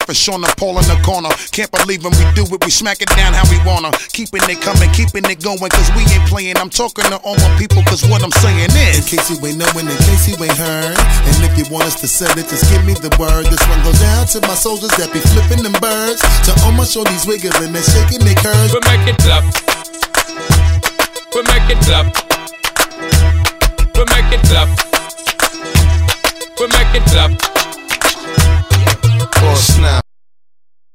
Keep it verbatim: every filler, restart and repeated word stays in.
for Sean and Paul in the corner. Can't believe when we do it, we smack it down how we wanna. Keeping it coming, keeping it going, cause we ain't playing. I'm talking to all my people, cause what I'm saying is, in case you ain't knowing, in case you ain't heard, and if you want us to sell it, just give me the word. This one goes down to my soldiers that be flipping them birds, to all my shorties wiggling and shaking their curves. We make it clap. We make it clap. We make it clap. We make it clap. Oh snap.